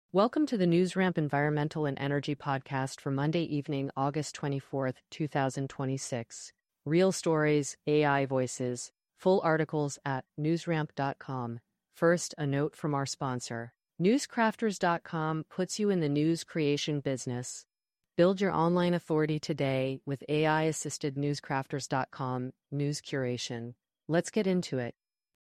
Welcome to the NewsRamp Environmental and Energy Podcast for Monday evening, August 24th, 2026. Real stories, AI voices, full articles at newsramp.com. First, a note from our sponsor. Newscrafters.com puts you in the news creation business. Build your online authority today with AI-assisted newscrafters.com news curation. Let's get into it.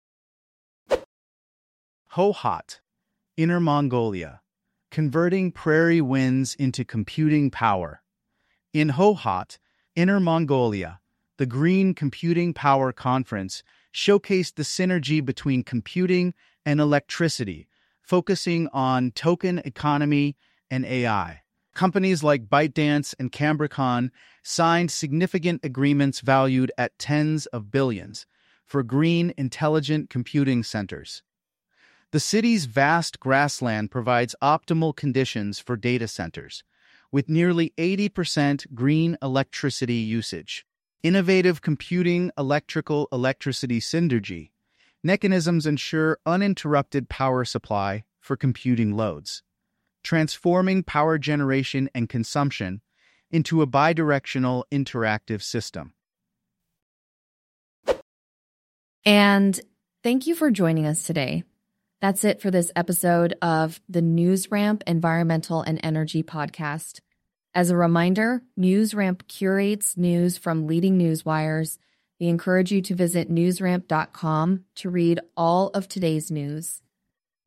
Hohhot, Inner Mongolia, converting prairie winds into computing power. In Hohhot, Inner Mongolia, the Green Computing Power Conference showcased the synergy between computing and electricity, focusing on token economy and AI. Companies like ByteDance and Cambricon signed significant agreements valued at tens of billions for green intelligent computing centers. The city's vast grassland provides optimal conditions for data centers, with nearly 80% green electricity usage. Innovative computing electricity synergy mechanisms ensure uninterrupted power supply for computing loads, transforming power generation and consumption into a bidirectional interactive system. And thank you for joining us today. That's it for this episode of the NewsRamp Environmental and Energy Podcast. As a reminder, NewsRamp curates news from leading news wires. We encourage you to visit newsramp.com to read all of today's news.